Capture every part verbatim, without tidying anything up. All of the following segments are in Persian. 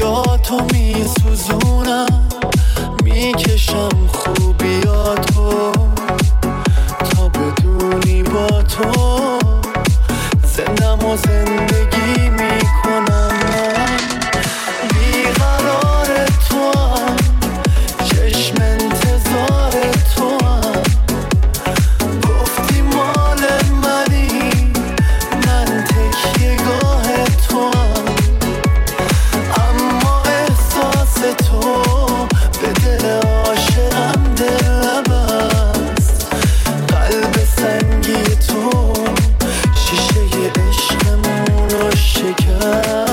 خوبیاتو میسوزونم، میکشم خوبیاتو تا بدونی با تو زندم و زندگی میکنم. من بیقرار تو هم، چشم انتظار تو هم، گفتی مال منی، من تکیه گاه تو هم، اما احساس تو به دل عاشقم دل بست. قلب سنگی تو شیشه عشقمون رو شکست.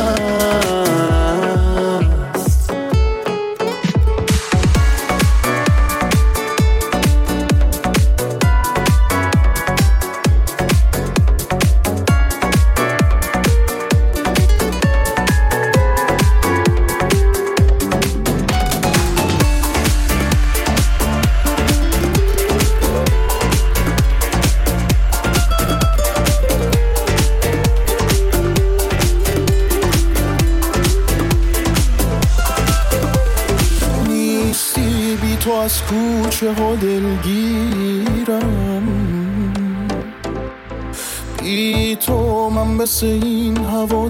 تو از کوچه ها دلگیرم، بی تو من مثل این هوا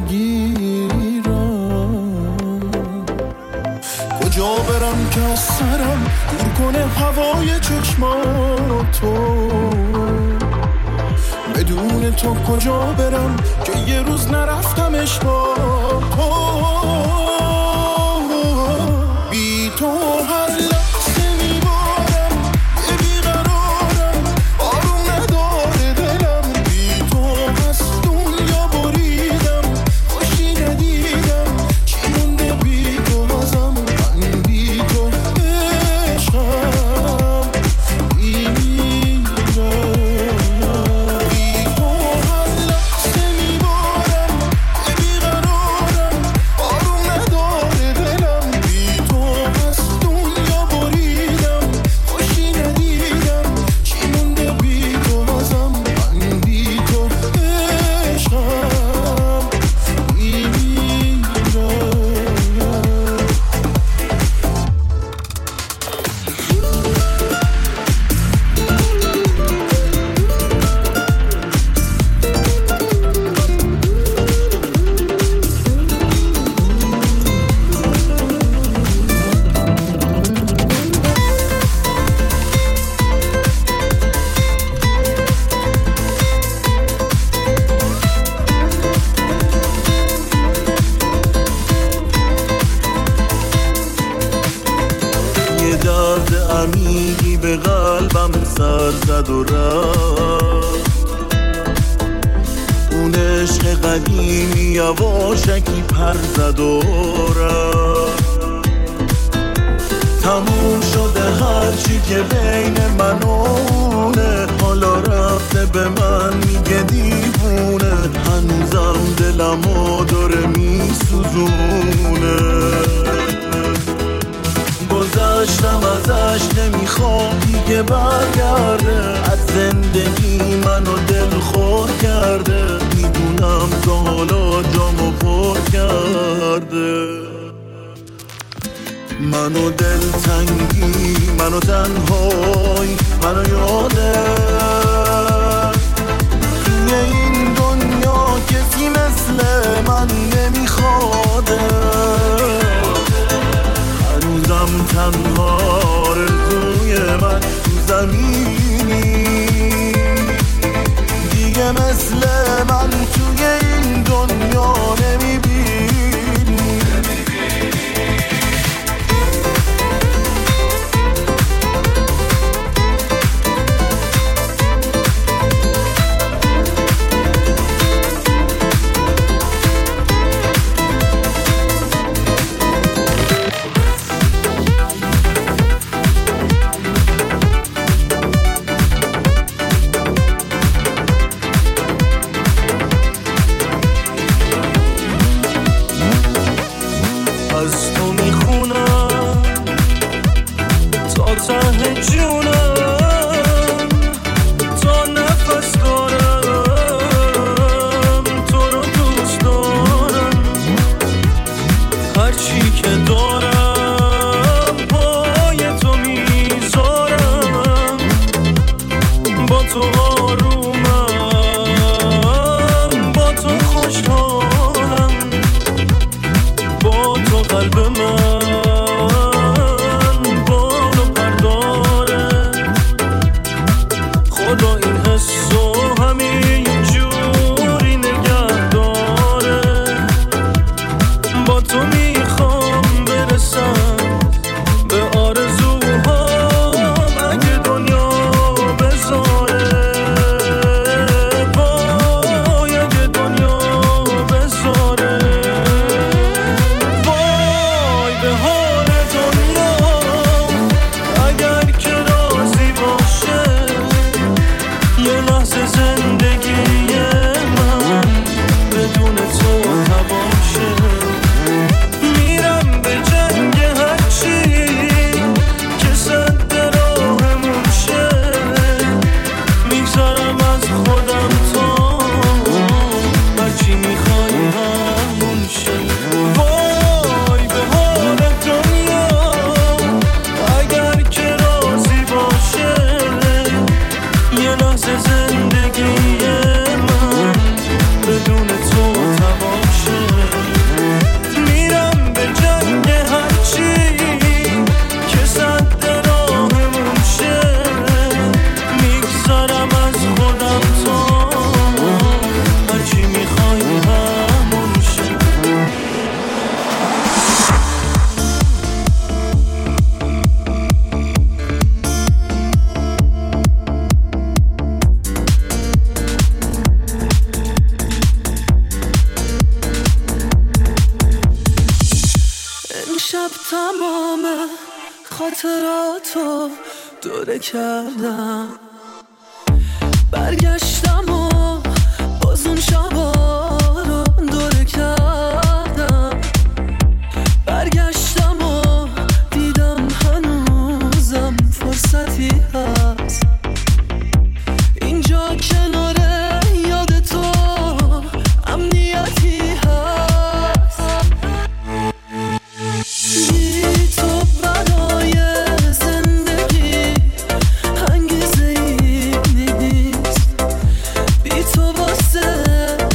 دلگیرم. کجا برم که از سرم دور کنه هوای چشماتو، بدون تو کجا برم که یه روز نرفتمش با تو. بی تو هر عمیقی به قلبم سر زد و رفت، اون عشق قدیمی یواشکی پر زد و رفت. تموم شده هرچی که بین من و اونه، حالا رفته به من میگه دیوونه، هنوزم دلمو داره میسوزونه. گذشتم ازش نمیخوام دیگه برگرده، از زندگی منو دل خور کرده، میدونم تا حالا جامو پر کرده. منو دل تنگی، منو تنهایی، منو یاده توی این دنیا کسی مثل من نمیخواده. هنوزم تنها آرزوی من تو زمینی، دیگه مثل من توی این دنیا نمیبینی. قلب من بال و پرداره، خدا این حسو همین جوری نگه داره. با تو میخوام برسم به آرزوهام اگه دنیا بذاره، وای اگه دنیا بذاره. وای به حال دنیا اگر که راضی باشه، یه لحظه زندگی من بدون تو تباشه. میرم به جنگ هرچی که صد راهمون شه، میگذارم از خودم تا هرچی میخوای همون شه. وای به حال دنیا اگر که راضی باشه، یه لحظه زندگی من بدون تو تباشه. میرم به جنگ هرچی که صد راهمون شه، میگذارم از خودم تا هرچی میخوای همون شه. امشب تمام خاطراتو دوره کردم، برگشتم و باز اون شبا رو دوره کردم. برگشتم و دیدم هنوزم فرصتی هست اینجا کنار یاد تو، امنیتی هست. بی تو برای زندگی انگیزه ای نیست، بی تو واسه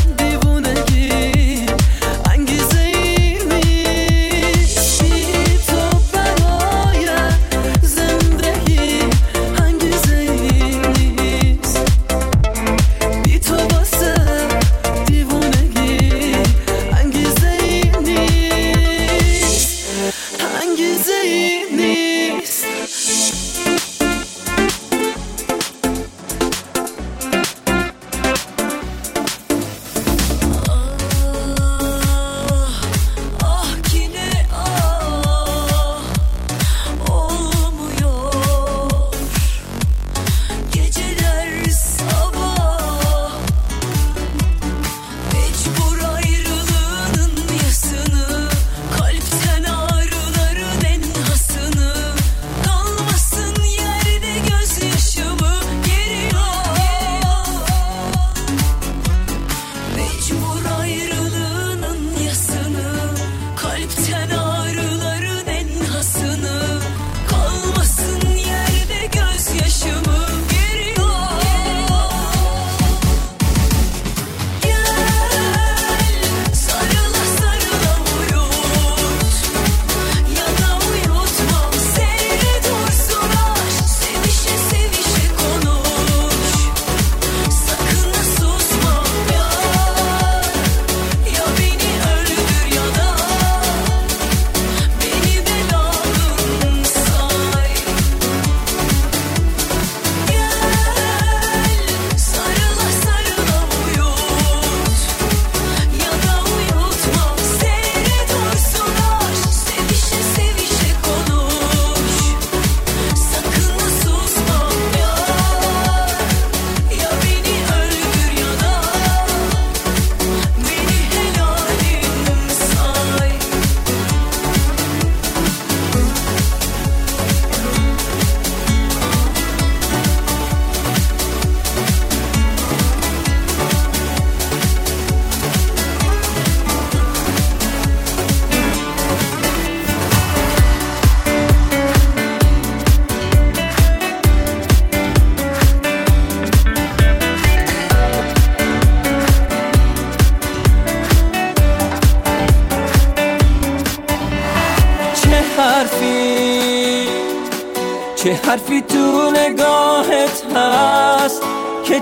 چه حرفی تو نگاهت هست که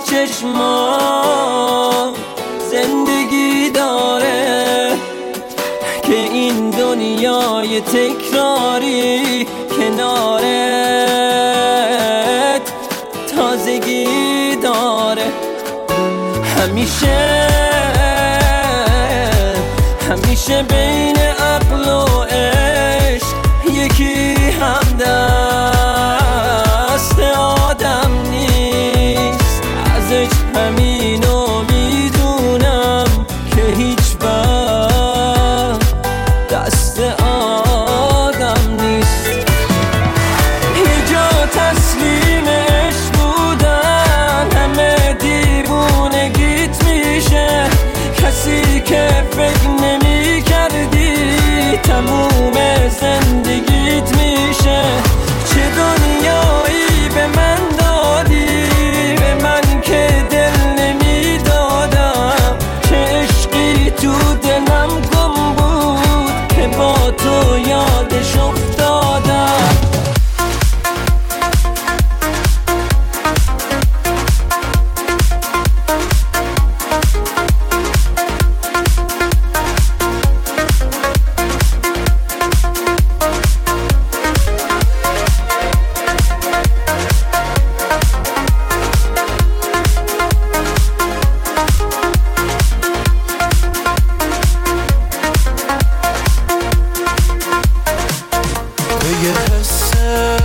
چشما زندگی داره، که این دنیای تکراری کنارت تازگی داره. همیشه همیشه بین عقل و عشق یکی هم دست آدم نیست. ازش همینو میدونم که هیچ وقت دست آدم نیست. یه جا تسلیم عشق بودن همه دیوونگیت میشه، کسی که فکر نمی کردی تموم زندگیت میشه. چه دنیایی به من دادی، به من که دل نمی دادم، چه عشقی تو دلم گم بود که با تو یادش افتادم. یه حسه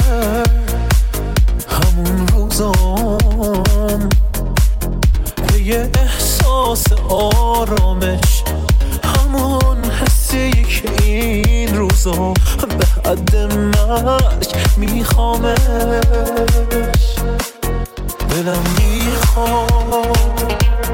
همون روزام، یه احساس آرامش همون حسی که این روزا به حد مرگ میخوامش. دلم میخواد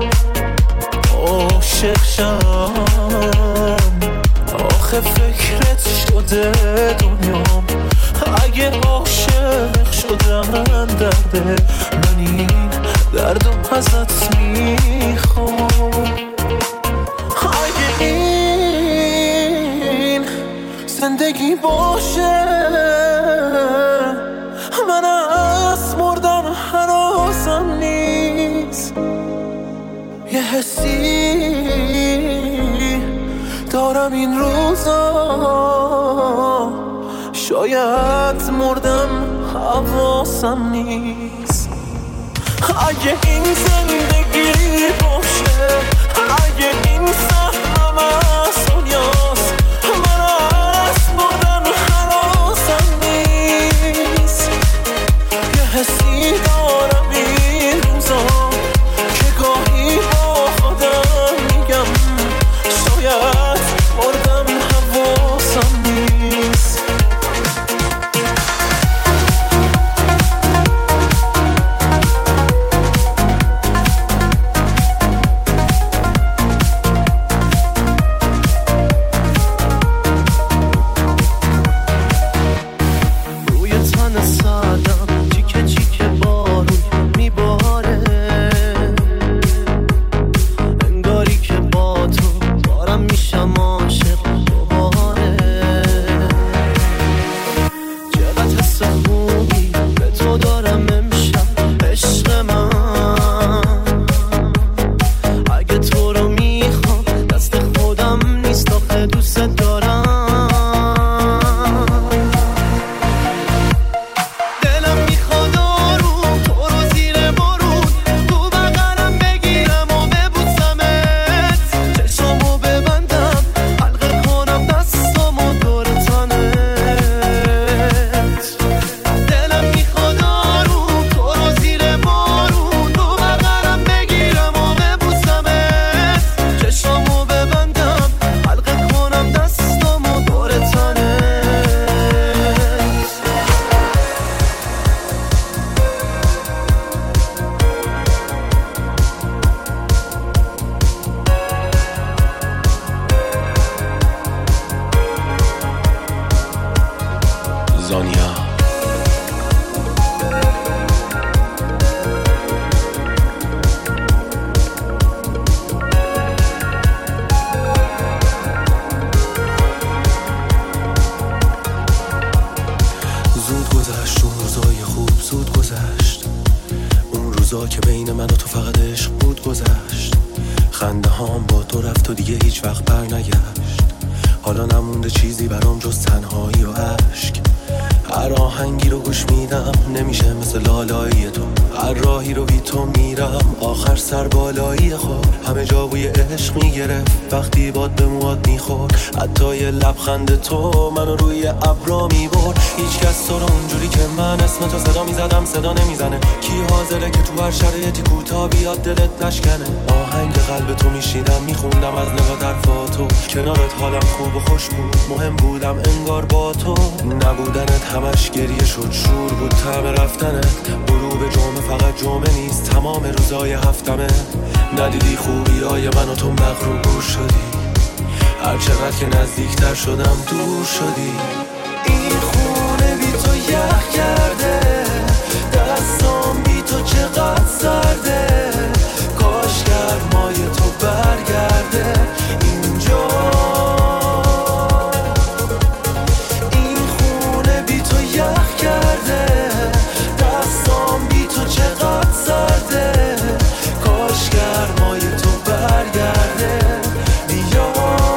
عاشق شم، آخه فکرت شده دنیام. اگه عاشق شدم درده من این دردم ازت میخوام. اگه این زندگی باشه من از مردن هنوزم نیست. یه حسی دارم این روزا، شاید مردم حواسم نیست. اگه این زندگی باشه، اگه این سهمم از دنیاست، من از مردن حواسم نیست. یه حسی دارم این روزا که گاهی با خودم میگم شاید مردم حواسم نیست. روی تن سادم چیکه چیکه بارون میباره، انگاری که با تو دارم میشم عاشق دوباره. چقدر حس خوبی به تو دارم امشب عشق من، اگه تو رو میخوام دست خودم نیست آخه دوست دارم. دلم میخواد آروم تو رو زیر بارون تو بغلم بگیرم و ببوسمت، چشمو ببندم حلقه کنم دستامو دور تنت. دلم میخواد آروم تو رو زیر بارون تو بغلم بگیرم و ببوسمت، چشمو ببندم حلقه کنم دستامو دور تنت. زانیا زود گذشت روزا که بین من و تو فقط عشق بود گذشت. خنده هام با تو رفت و دیگه هیچ وقت بر نگشت. حالا نمونده چیزی برام جز تنهایی و عشق. هر آهنگی رو گوش میدم نمیشه مثل لالایی تو. هر راهی رو بی تو میرم آخر سر بالایی خود. همه جا بوی عشق میگرفت وقتی باد به موات میخورد. حتی یه لبخند تو منو روی ابرا میبرد. هیچ کس تو رو اونجوری که من اسم تو صدا میزدم صدا نمیزنه. کی حاضره که تو هر شرایطی کوتاه بیاد دلت نشکنه. آهنگ قلب تو میشیدم میخوندم از نگاه در فاتو. کنارت حالم خوب و خوش بود مهم بودم انگار با تو. نبودنت همش گریه شد شور بود طعم رفتنت. غروب جمعه فقط جمعه نیست تمام روزای هفتمه. ندیدی خوبی های من و تو مغرور شدی. هر چقدر که نزدیکتر شدم دور شدی. این خونه بی تو یخ کرده. دستام بی تو چقدر سرده. کاش گرمای تو برگرده اینجا. این خونه بی تو یخ کرده. دستام بی تو چقدر سرده. کاش گرمای تو برگرده بیا.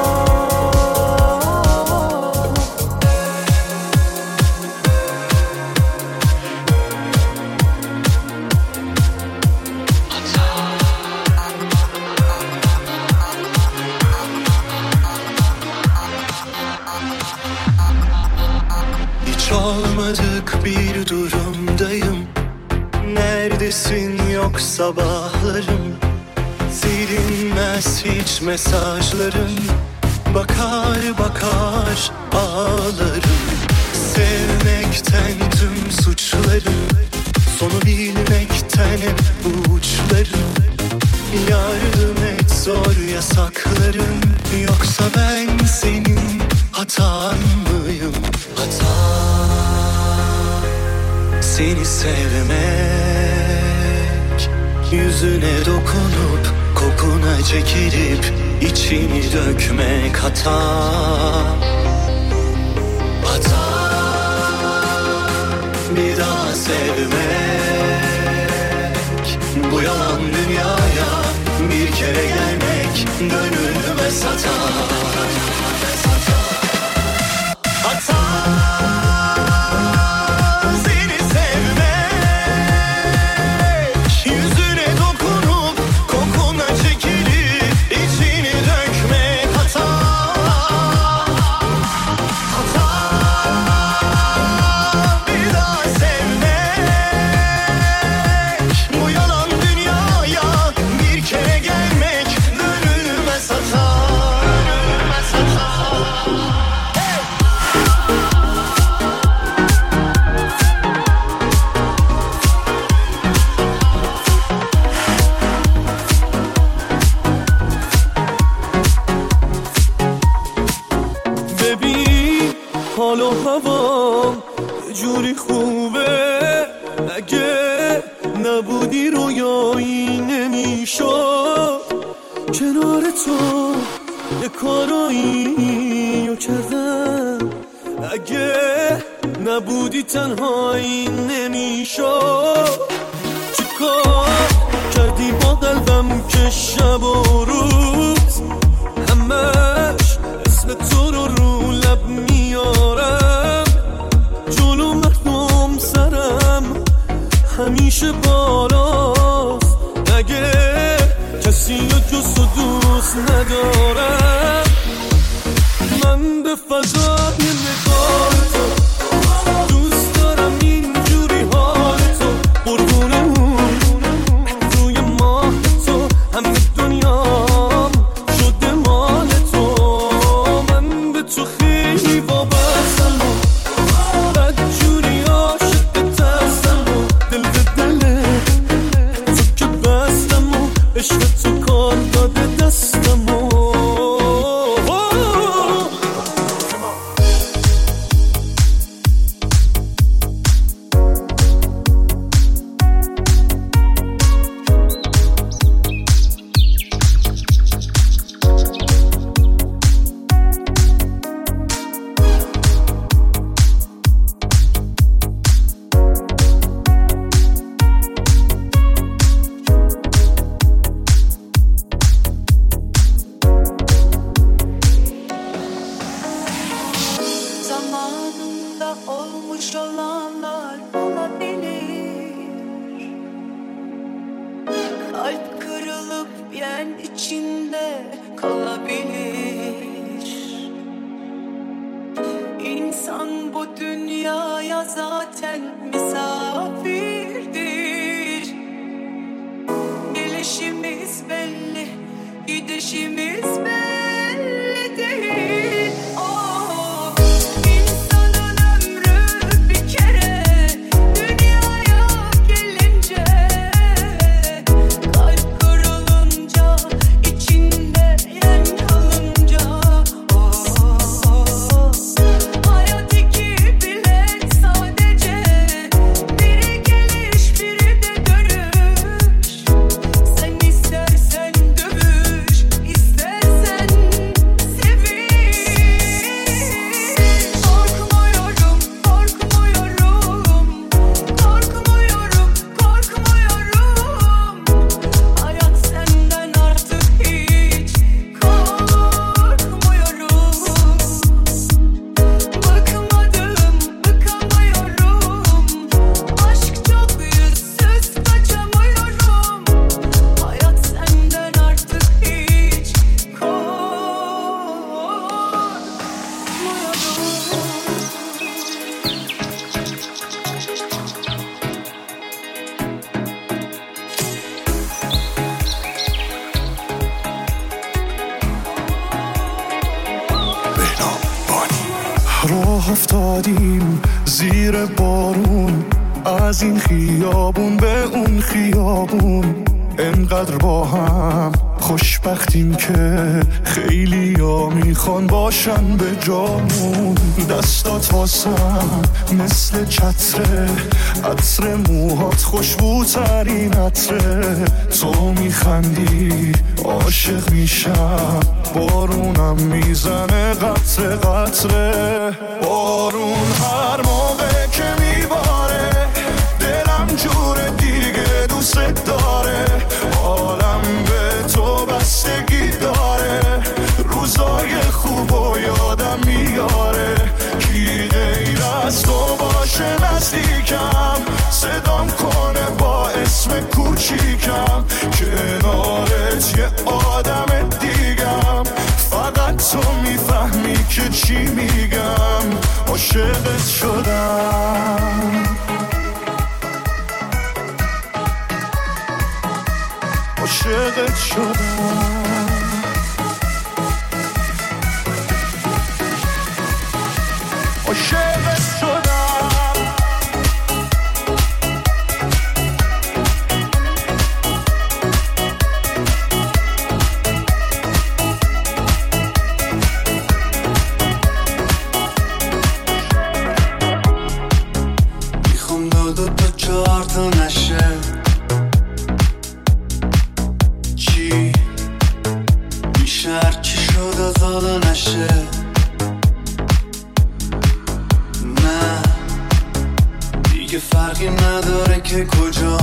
Hiç olmadık bir durumdayım. Neredesin yok sabahlarım. Silinmez hiç mesajlarım. Bakar bakar ağlarım. Sevmekten tüm suçlarım. Sonu bilmekten hep uçlarım. Yardım et zor yasaklarım. Yoksa ben senin hatan mıyım? Hata seni sevmek. Yüzüne dokunup kokuna çekilip içini dökmek hata. Hata bir daha sevmek. Bu yalan dünyaya bir kere gelmek gönlüme satar. Hata seni sevmek. Yüzüne dokunup kokuna çekilip içini dökmek hata. Hata bir daha sevmek. Bu yalan dünyaya bir kere gelmek gönlüme satar. Gönlüme satar. ببین حال و هوام یه جوری خوبه. اگه نبودی رویایی نمیشد. کنار تو یه کارایی رو کردم. اگه نبودی تنهایی نمیشد. چیکار کردی با قلبم که شب و روز همش اسم تو رو رو لب میارم. جلو مردم سرم همیشه بالاست. اگه کسی رو جز تو دوست ندارم. من به فضای نگاه تو دوست دارم. اینجوری حال تو قربون اون روی ماه تو. همه دنیام شده مال تو. من به تو خیلی وابستم و بدجوری عاشق ترسم و دل به دل تو که بستم و عشق تو کار داده دستم و da olmuş olanlar olabilir. Kalp kırılıp yen içinde kalabilir. İnsan bu dünyaya zaten misafirdir. Gelişimiz belli, gidişimiz belli değil. Oh, insanın ömrü bir kere, dünyaya gelince kalp kırılınca, içinde yen kalınca. Oh, hayat iki bilet sadece, biri geliş biri de dönüş. Sen istersen dövüş, istersen seviş. Korkmuyorum, korkmuyorum, korkmuyorum, korkmuyorum. Hayat senden artık hiç korkmuyorum. Bıkmadım, bıkamıyorum. Aşk çok yüzsüz, kaçamıyorum. Hayat senden artık hiç korkmuyorum. راه افتادیم زیر بارون، از این خیابون به اون خیابون، انقدر با هم خوشبختیم که خیلی ها میخوان باشن به جامون. دستات واسم مثل چتره، عطر موهات خوشبوترین عطره. تو میخندی عاشق میشم، بارونم میزنه قطره قطره. بارون هر موقع که میباره دلم جوره دیگه دوست داره. حالم به تو بستگی داره، روزای خوب و یادم میاره. کی غیر از تو باشه نزدیکم، صدام کنه با اسم کوچیکم. کنارت یه آدم دیگم، فقط تو میفهمی که چی میگم. عاشقت شدم، عاشقت شدم، عاشقت شدم. میخوام دو دو تا چهار تا نشه. چی میشه هرچی شد از حالا نشه. نه دیگه فرقی نداره که کجا،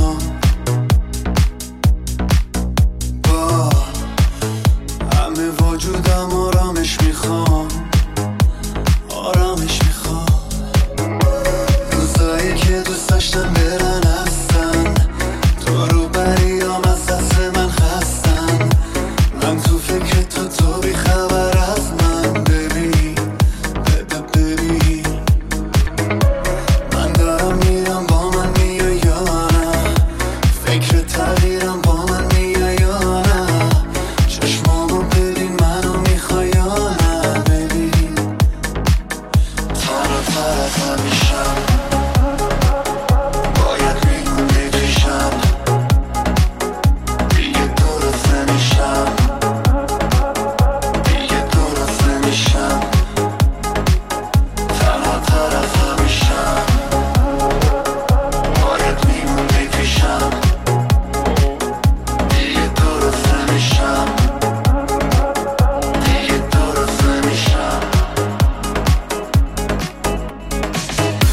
با همه وجودم آرامش میخوام، آرامش میخوام. روزایی که دوست داشتم برن هستن، تو رو بریام از دست من خستن. من تو فکر تو، تو بی خبر از من. ببین ببین ببین من دارم میرم، با من میای یا نه؟ فکر تغییرم با من میای یا نه؟ چشمامو ببین منو میخوای یا نه؟ ببین تر و تر از همیشم، باید میمونی پیشم. دیگه درست نمیشم، دیگه درست نمیشم. تنها تر از همیشم، باید میمونی پیشم. دیگه درست نمیشم، دیگه درست نمیشم.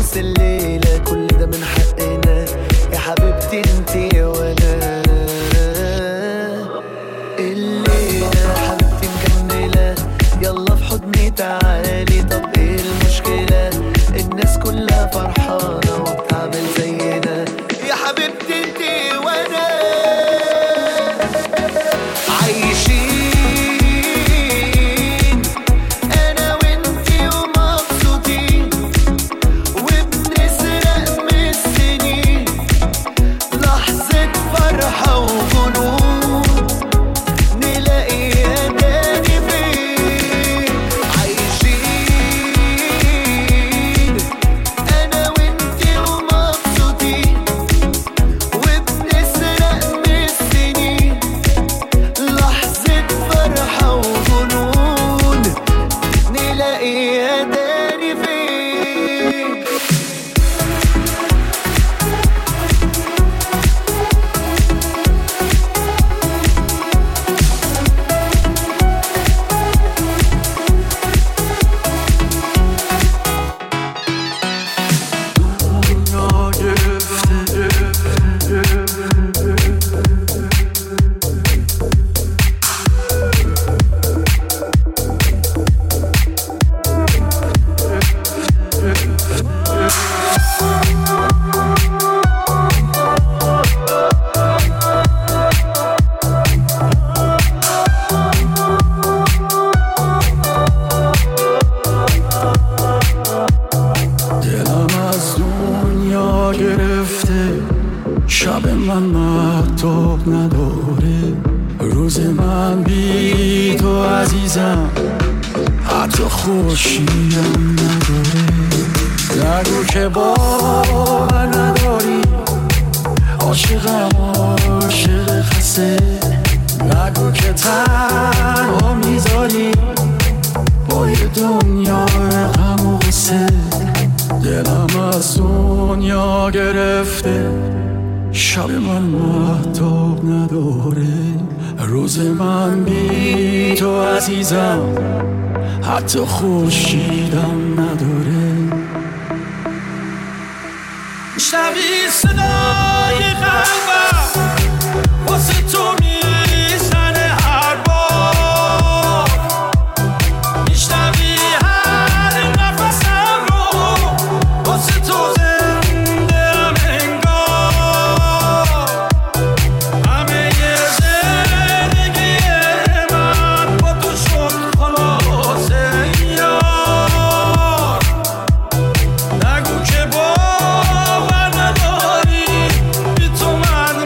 بس الليلة كل ده من حقنا يا حبيبتي انتي وانا. الليلة حبيبتي مكملة يلا في حضني تعالي. طب ايه المشكلة الناس كلها فرحانة وبتعمل زينا يا حبيبتي انتي وانا. عايشين انا وانتي ومبسوطين وبنسرق من السنين لحظة فرحة وجنون نلاقيها تاني فين. عايشين انا وانتي ومبسوطين وبنسرق من السنين لحظة فرحة وجنون نلاقيها تاني فين. دلم از دنیا گرفته شب من مهتاب نداره. روز من بی تو عزیزم حتی خورشیدم نداره. نگو که باور نداری عاشقم عاشق خسته. نگو که تنها میذاری با یه دنیا غم و غصه. دلم از دنیا گرفته شب من مهتاب نداره. روز من بی تو عزیزم حتی خورشیدم نداره. میشنوی صدای قلبم واسه تو میزنه هر بار. میشنوی هر نفسم رو واسه تو زنده‌ام انگار. همه یه زندگی من با تو شد خلاصه یار. نگو که باور نداری بی تو من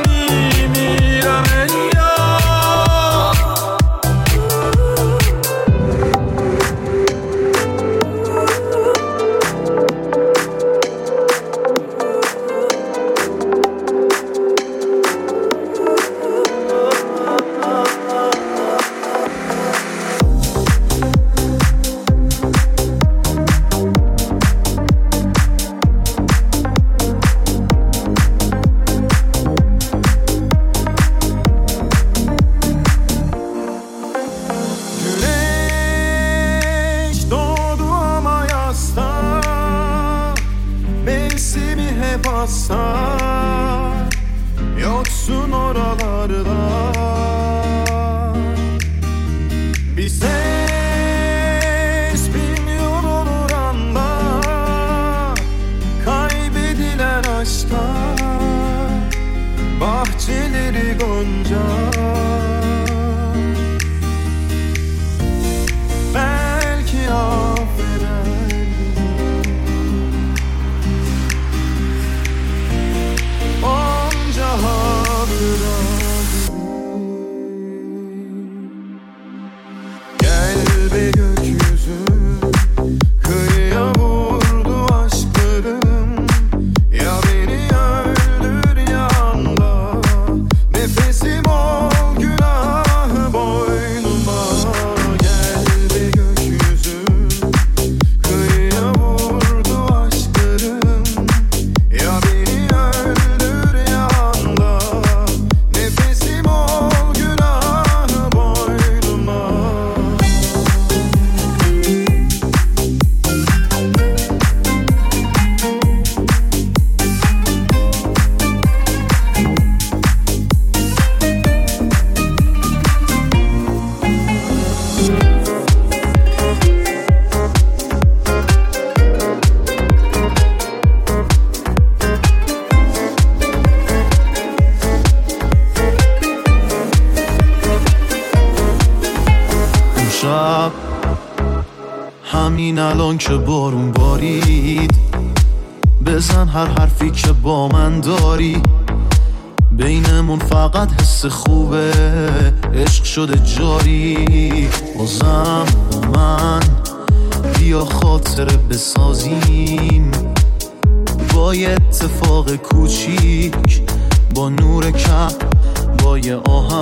همین الان که بارون بارید بزن هر حرفی که با من داری بینمون فقط حس خوبه عشق شده جاری بازم با من بیا خاطره بسازیم با یه اتفاق کوچیک با نور کم با یه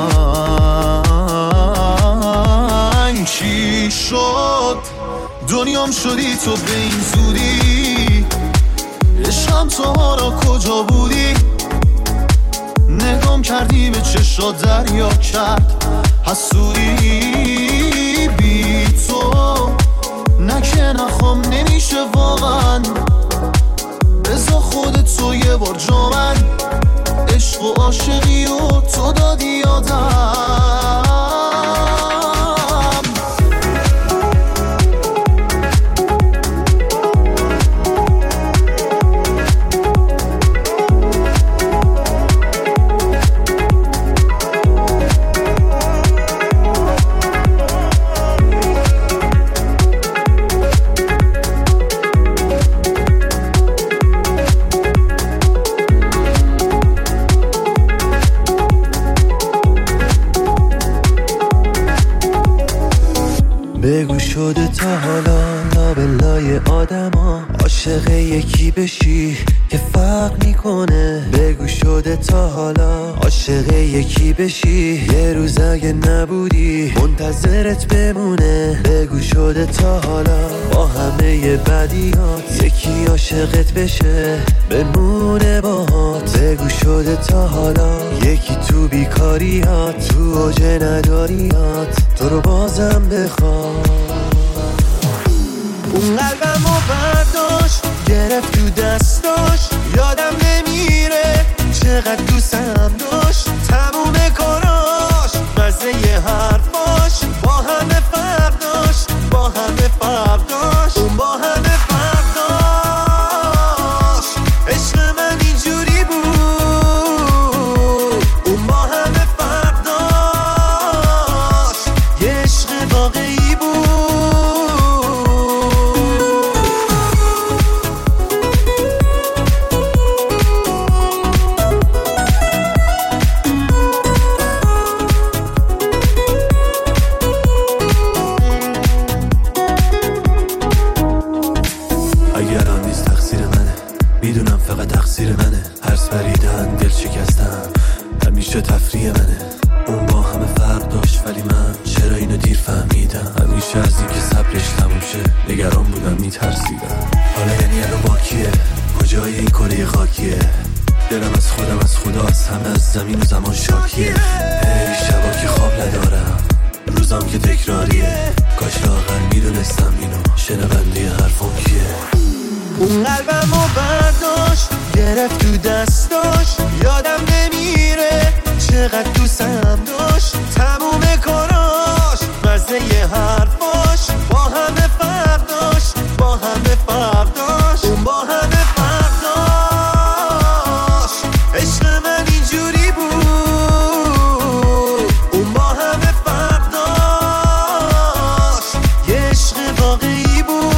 آهنگ چی شد دنیام شدی تو به این زودی عشقم تو ها را کجا بودی نگام کردی به چشات دریا کرد حسودی بی تو نکه نخوام نمیشه واقعا بذار خودت تو یه بار جا من عشق و عاشقی و تو دادی یادم بگو شده تا حالا لابلای آدم ها عاشق یکی بشی که فرق میکنه بگو شده تا حالا عاشق یکی بشی یه روز اگه نبودی منتظرت بمونه بگو شده تا حالا با همه بدیات یکی عاشقت بشه بمونه باهات بگو شده تا حالا یکی تو بیکاریات تو اوج نداریات تو رو بازم بخواد اون قلبم رو برداشت گرفت تو دستاش یادم نمیره چقدر دوستم داشت تموم کاراش مزه یه حرفاش با همه فرق داشت با همه فرق داشت اون با همه فرق داشت عشق من اینجوری بود اون با همه فرق داشت یه عشق واقعی بود میدونم فقط تقصیر منه هرس پریدن دل شکستم همیشه تفریح منه اون با همه فرق داشت ولی من چرا اینو دیر فهمیدم همیشه از این که صبرش تموم شه نگران بودم میترسیدم حالا یعنی الان با کیه کجای این کره خاکیه دلم از خودم از خدا از همه از زمین و زمان شاکیه هی شبا که خواب ندارم روزم که تکراریه کاش لاغر میدونستم اینو شنونده حرفم کیه اون قلبم رو برداشت گرفت تو دستاش یادم نمیره چقدر دوستم داشت تموم کاراش مزه یه حرفاش با همه فرق داشت با همه فرق داشت اون با همه فرق داشت عشق من اینجوری بود اون با همه فرق داشت یه عشق واقعی بود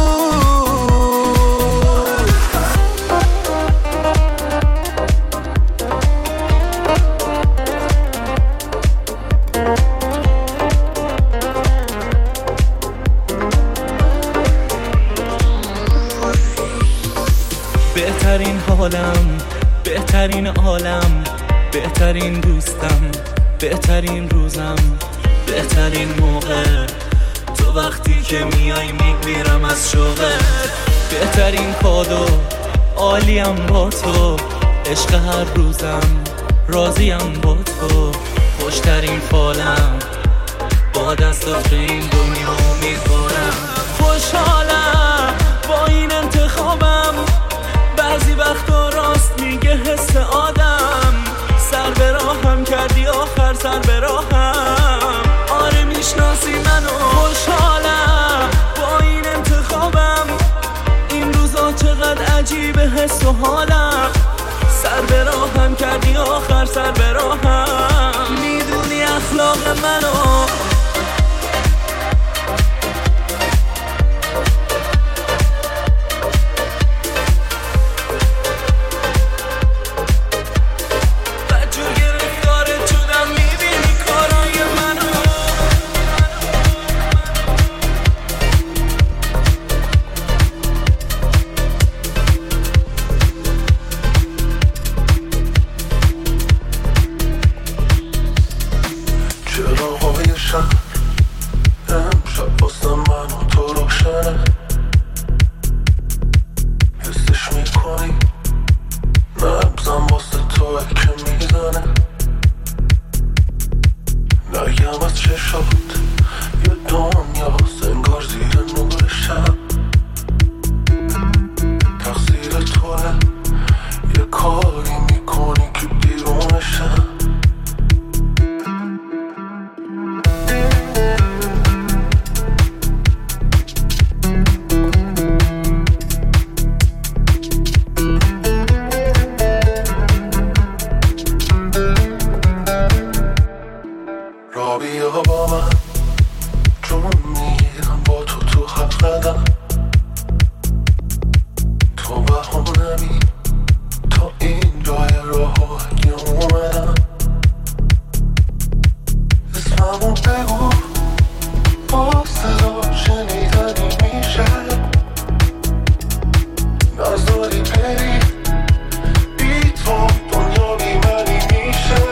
بهترین حالم بهترین عالم بهترین دوستم بهترین روزم بهترین موقع تو وقتی که میای میمیرم از شوقت بهترین کادو عالیم با تو عشق هر روزم راضیم با تو خوشترین فالم با دستات به این دنیا امیدوارم خوشحالم با این انتخابم بعضی وقتا راست میگه حس آدم سر به راهم کردی آخر سر به راهم آره میشناسی منو خوشحالم با این انتخابم این روزا چقدر عجیبه حس و حالم سر به راهم کردی آخر سر به راهم میدونی اخلاق منو روشن امشب واسه من و تو روشنه حسش میکنی نبزم واسه توه که میزنه نگم از چشات یه دنیا سنگار زیر نور شب تقصیر توه یه کاری میکنی که بیرونشم رابیا با من جون میگیرم با تو تو هر قدم تو بهونمی تا این جای راه اگه اومدم اسممو بگو با صدا شنیدنی میشه نذاری بری بی تو دنیا بیمنی میشه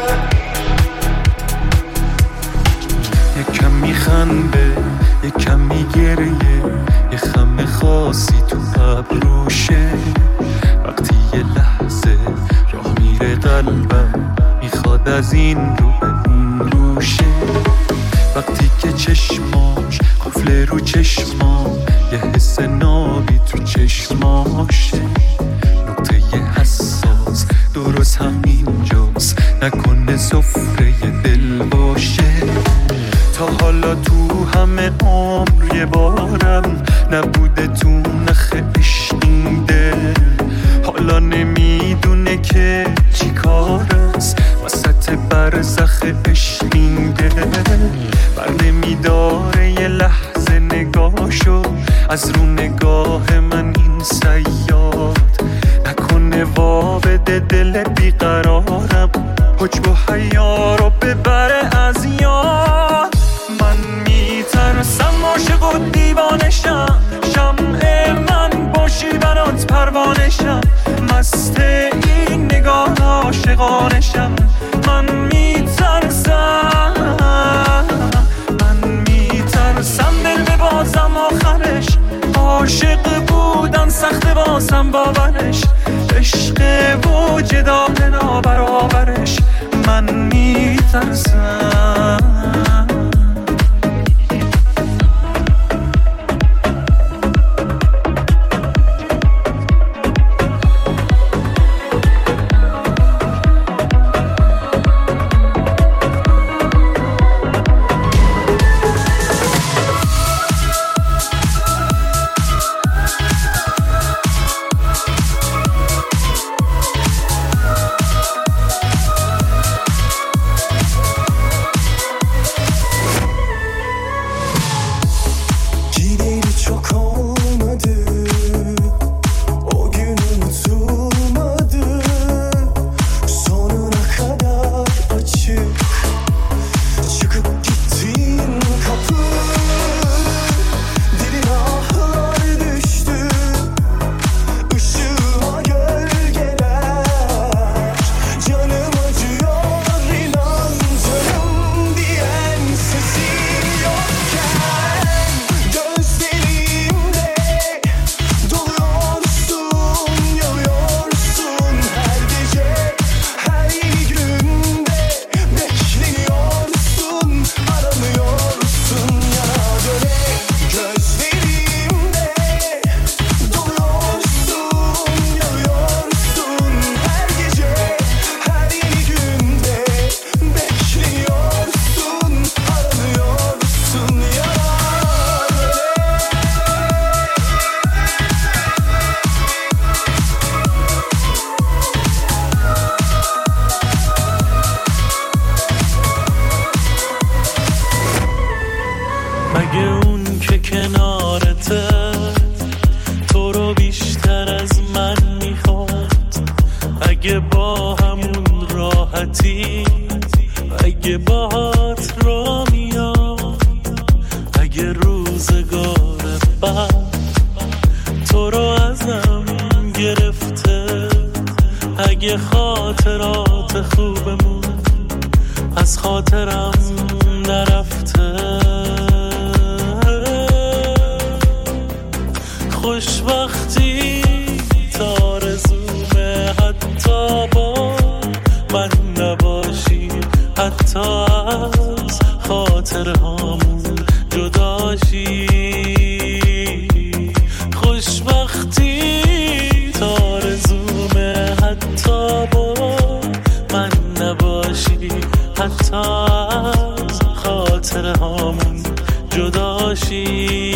یکم میخنده یکم میگریه یه خم خاصی تو ابروشه وقتی یه لحظه راه میره قلبم میخواد از این رو به اون روشه وقتی که چشماش قفل رو چشمام یه حس نابی تو چشماشه نقطه حساس درست همینجاست نکنه سفره دل باشه تا حالا تو همه عمر یه بارم نبوده تو نخ عشق این دل حالا نمیدونه که چی کار است وسط برزخ عشق این دل بر نمیداره یه لحظه نگاهشو از رو نگاه من این صیاد نکنه وا بده دل بیقرارم حجب و حیا رو ببره از یاد من میترسم عاشق و دیوانشم شمع من باشی برات پروانشم مست این نگاه عاشقانشم من میترسم من میترسم دل ببازم آخرش عاشق بودن سخت واسم باورش عشق و جدال نابرابرش من میترسم اگه با همون راحتی، اگه باهات را میام، اگه روزگار بعد تو رو ازم گرفته، اگه خاطرات خوبمون از خاطرم نرفته. خوشبختی تارزومه حتی با من نباشی، حتی از خاطرهامون جداشی. خوشبختی تارزومه حتی با من نباشی، حتی از خاطرهامون جداشی.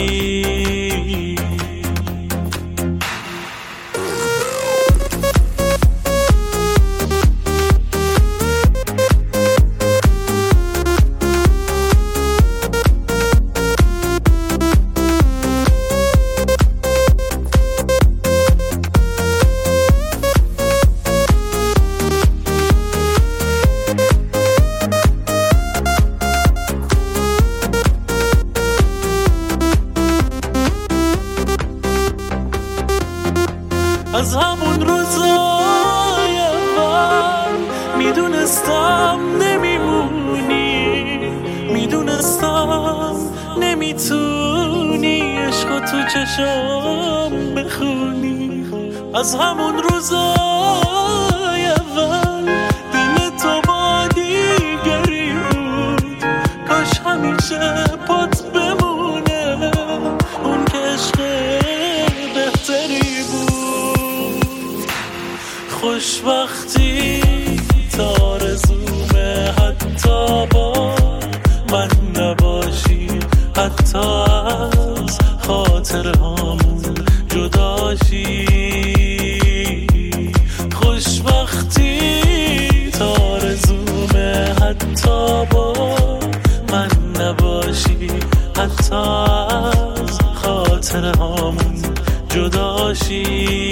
از همون روزای اول میدونستم نمیمونی، میدونستم نمیتونی عشقو تو چشام بخونی. از همون روزای اول دل تو با دیگری بود، کاش همیشه پات بمونه اون که عشق بهتری بود. خوشبختی تارزومه حتی با من نباشی، حتی از خاطرهامون جداشی. خوشبختی تارزومه حتی با من نباشی، حتی از خاطرهامون جداشی.